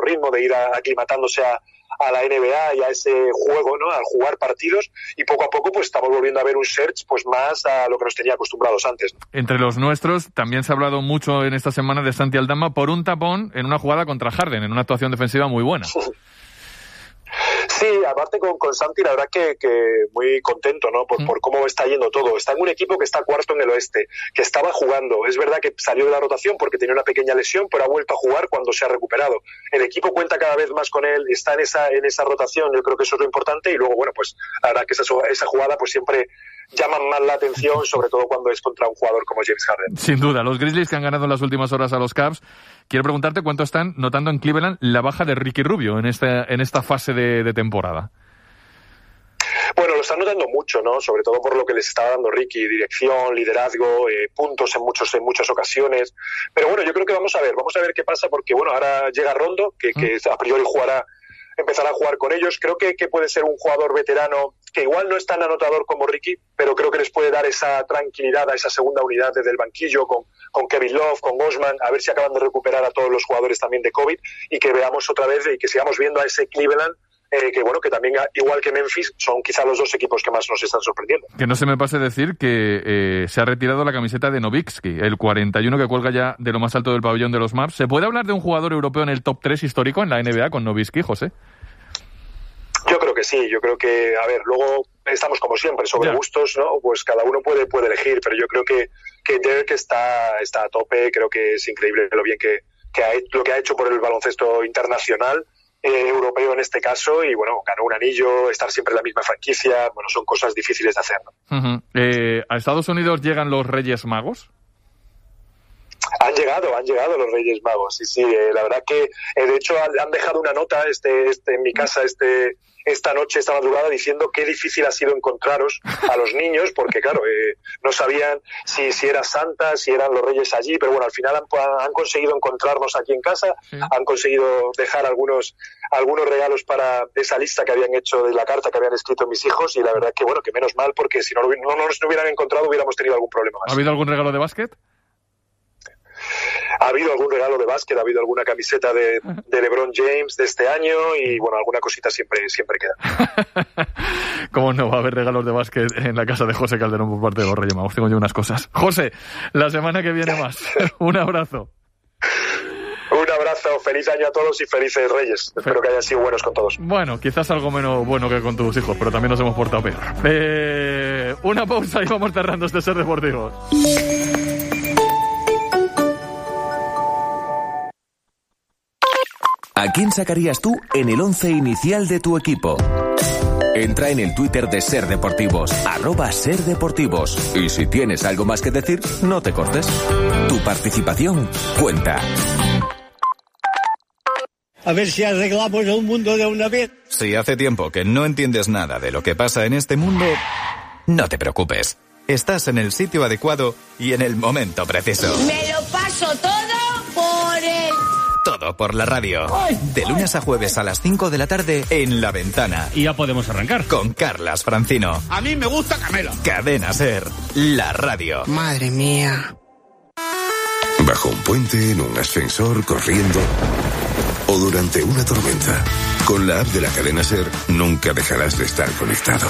ritmo, de ir aclimatándose a la NBA y a ese juego, ¿no? Al jugar partidos, y poco a poco pues estamos volviendo a ver un Serge pues más a lo que nos tenía acostumbrados antes, ¿no? Entre los nuestros también se ha hablado mucho en esta semana de Santi Aldama por un tapón en una jugada contra Harden, en una actuación defensiva muy buena. Sí, aparte con Santi, la verdad que muy contento, ¿no? Por cómo está yendo todo. Está en un equipo que está cuarto en el oeste, que estaba jugando. Es verdad que salió de la rotación porque tenía una pequeña lesión, pero ha vuelto a jugar cuando se ha recuperado. El equipo cuenta cada vez más con él, está en esa rotación, yo creo que eso es lo importante. Y luego, bueno, pues la verdad que esa jugada pues siempre llaman más la atención, sobre todo cuando es contra un jugador como James Harden. Sin duda, los Grizzlies que han ganado en las últimas horas a los Cavs. Quiero preguntarte cuánto están notando en Cleveland la baja de Ricky Rubio en esta fase de temporada. Bueno, lo están notando mucho, ¿no? Sobre todo por lo que les está dando Ricky, dirección, liderazgo, puntos en muchas ocasiones. Pero bueno, yo creo que vamos a ver qué pasa, porque bueno, ahora llega Rondo, que a priori empezará a jugar con ellos. Creo que puede ser un jugador veterano que igual no es tan anotador como Ricky, pero creo que les puede dar esa tranquilidad a esa segunda unidad desde el banquillo con Kevin Love, con Osman, a ver si acaban de recuperar a todos los jugadores también de COVID, y que veamos otra vez y que sigamos viendo a ese Cleveland que también, igual que Memphis, son quizá los dos equipos que más nos están sorprendiendo. Que no se me pase decir que se ha retirado la camiseta de Nowitzki, el 41 que cuelga ya de lo más alto del pabellón de los Mavs. ¿Se puede hablar de un jugador europeo en el top 3 histórico en la NBA con Nowitzki, José? Yo creo que sí, yo creo que, a ver, luego estamos como siempre, sobre gustos, ¿no? Pues cada uno puede elegir, pero yo creo que Dirk está a tope. Creo que es increíble lo bien lo que ha hecho por el baloncesto internacional, europeo en este caso, y bueno, ganó un anillo, estar siempre en la misma franquicia, bueno, son cosas difíciles de hacer, ¿no? ¿A Estados Unidos llegan los Reyes Magos? Han llegado los Reyes Magos, sí, la verdad que de hecho han dejado una nota en mi casa esta madrugada, diciendo qué difícil ha sido encontraros a los niños, porque claro, no sabían si era Santa, si eran los Reyes allí, pero bueno, al final han conseguido encontrarnos aquí en casa, han conseguido dejar algunos regalos para esa lista que habían hecho de la carta que habían escrito mis hijos, y la verdad que bueno, que menos mal, porque si no nos hubieran encontrado hubiéramos tenido algún problema más. ¿Ha habido algún regalo de básquet? Ha habido algún regalo de básquet, ha habido alguna camiseta de LeBron James de este año, y bueno, alguna cosita siempre queda. ¿Cómo no va a haber regalos de básquet en la casa de José Calderón por parte de los Reyes Magos? Tengo yo unas cosas. José, la semana que viene más. Un abrazo. Un abrazo, feliz año a todos y felices Reyes. Espero que hayan sido buenos con todos. Bueno, quizás algo menos bueno que con tus hijos, pero también nos hemos portado peor. Una pausa y vamos cerrando este Ser Deportivo. ¿A quién sacarías tú en el 11 inicial de tu equipo? Entra en el Twitter de Ser Deportivos, @SerDeportivos. Y si tienes algo más que decir, no te cortes. Tu participación cuenta. A ver si arreglamos el mundo de una vez. Si hace tiempo que no entiendes nada de lo que pasa en este mundo, no te preocupes. Estás en el sitio adecuado y en el momento preciso. Me lo paso todo por el... Todo por la radio. De lunes a jueves a las 5 de la tarde en La Ventana. Y ya podemos arrancar. Con Carlas Francino. A mí me gusta Camela. Cadena Ser, la radio. Madre mía. Bajo un puente, en un ascensor, corriendo o durante una tormenta. Con la app de la Cadena Ser nunca dejarás de estar conectado.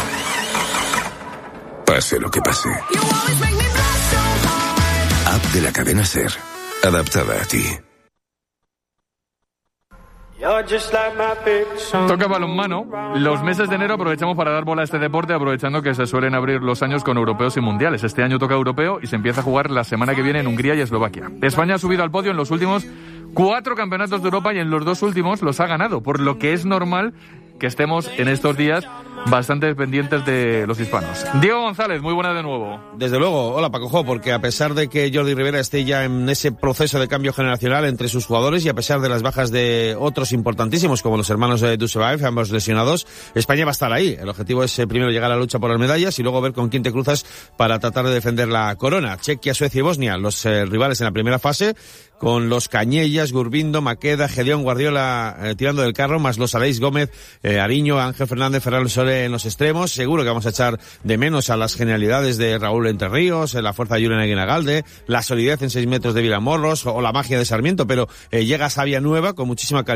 Pase lo que pase. App de la Cadena Ser. Adaptada a ti. Toca balonmano. Los meses de enero aprovechamos para dar bola a este deporte, aprovechando que se suelen abrir los años con europeos y mundiales. Este año toca europeo y se empieza a jugar la semana que viene en Hungría y Eslovaquia. España ha subido al podio en los últimos 4 campeonatos de Europa y en los 2 últimos los ha ganado, por lo que es normal que estemos en estos días bastante pendientes de los hispanos. Diego González, muy buena de nuevo. Desde luego, hola Pacojo, porque a pesar de que Jordi Rivera esté ya en ese proceso de cambio generacional entre sus jugadores y a pesar de las bajas de otros importantísimos como los hermanos de Dusebaev, ambos lesionados, España va a estar ahí. El objetivo es primero llegar a la lucha por las medallas y luego ver con quién te cruzas para tratar de defender la corona. Chequia, Suecia y Bosnia, los rivales en la primera fase, con los Cañellas, Gurbindo, Maqueda, Gedeón, Guardiola tirando del carro, más los Aleix Gómez, Ariño, Ángel Fernández, Ferran Sole en los extremos. Seguro que vamos a echar de menos a las genialidades de Raúl Entre Ríos, la fuerza de Julen Aguinagalde, la solidez en 6 metros de Vilamorros o la magia de Sarmiento, pero llega Sabia Nueva con muchísima calidad.